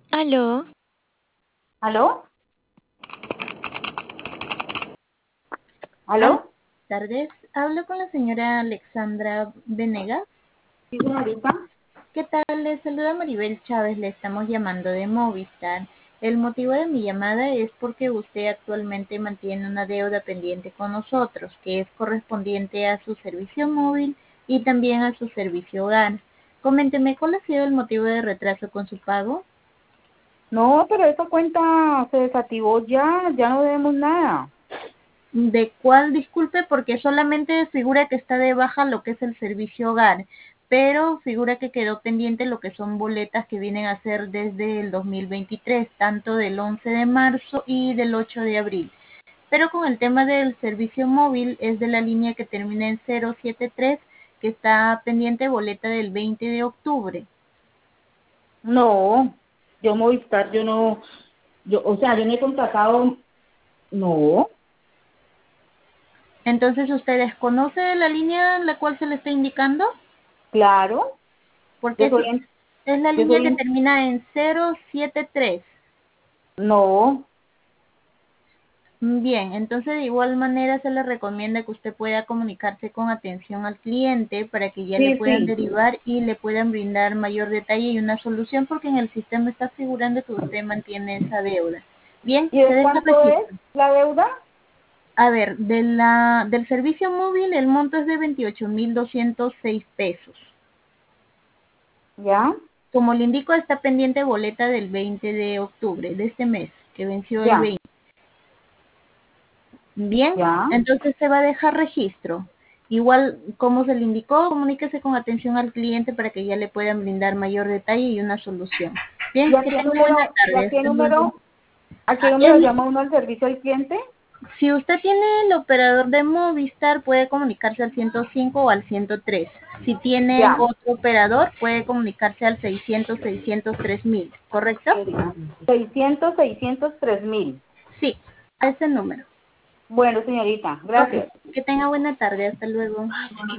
Aló, ¿Aló? Aló, ¿Aló? buenas tardes. Hablo con la señora Alexandra Venegas. Sí, señorita. ¿Qué tal? Le saluda Maribel Chávez. Le estamos llamando de Movistar. El motivo de mi llamada es porque usted actualmente mantiene una deuda pendiente con nosotros, que es correspondiente a su servicio móvil y también a su servicio hogar. Coménteme, ¿cuál ha sido el motivo de retraso con su pago? No, pero esa cuenta se desactivó ya no debemos nada. ¿De cuál? Disculpe, porque solamente figura que está de baja lo que es el servicio hogar, pero figura que quedó pendiente lo que son boletas que vienen a ser desde el 2023, tanto del 11 de marzo y del 8 de abril. Pero con el tema del servicio móvil es de la línea que termina en 073, que está pendiente boleta del 20 de octubre. No, yo Movistar, yo no, o sea, yo no he contratado, no, Entonces, ¿usted desconoce la línea en la cual se le está indicando? claro, Porque yo soy en, es la yo línea soy que en, termina en 073. no, Bien, entonces de igual manera se le recomienda que usted pueda comunicarse con atención al cliente para que ya le sí, puedan sí. derivar y le puedan brindar mayor detalle y una solución porque en el sistema está figurando que usted mantiene esa deuda. Bien, ¿Y se de deja cuánto es registro. la deuda? A ver, del servicio móvil el monto es de 28.206 pesos. Ya, Como le indico, está pendiente boleta del 20 de octubre de este mes, que venció el ya, 20. Bien, ya, entonces se va a dejar registro. Igual, como se le indicó, comuníquese con atención al cliente para que ya le puedan brindar mayor detalle y una solución. Bien, ¿y a que qué tenga buena número, tarde. Hasta luego. a qué Ah, número llama uno al servicio al cliente? si usted tiene el operador de Movistar, puede comunicarse al 105 o al 103. Si tiene Ya, otro operador, puede comunicarse al 600-603.000, ¿correcto? 600-603.000. Sí, a ese número. Bueno, señorita, Ok, gracias. que tenga buena tarde. Hasta luego.